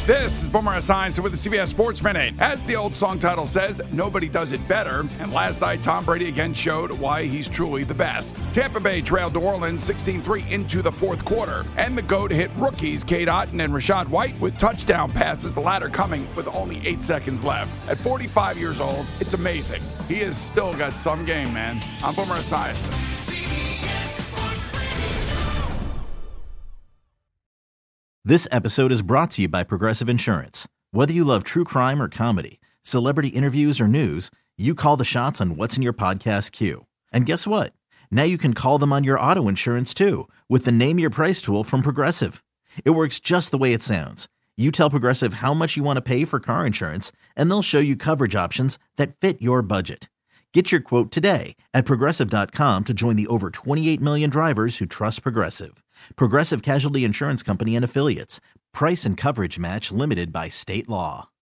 This is Boomer Esiason with the CBS Sports Minute. As the old song title says, nobody does it better. And last night, Tom Brady again showed why he's truly the best. Tampa Bay trailed New Orleans 16-3 into the fourth quarter. And the GOAT hit rookies Cade Otton and Rachaad White with touchdown passes, the latter coming with only 8 seconds left. At 45 years old, it's amazing. He has still got some game, man. I'm Boomer Esiason. This episode is brought to you by Progressive Insurance. Whether you love true crime or comedy, celebrity interviews or news, you call the shots on what's in your podcast queue. And guess what? Now you can call them on your auto insurance too with the Name Your Price tool from Progressive. It works just the way it sounds. You tell Progressive how much you want to pay for car insurance, and they'll show you coverage options that fit your budget. Get your quote today at Progressive.com to join the over 28 million drivers who trust Progressive. Progressive Casualty Insurance Company and Affiliates. Price and coverage match limited by state law.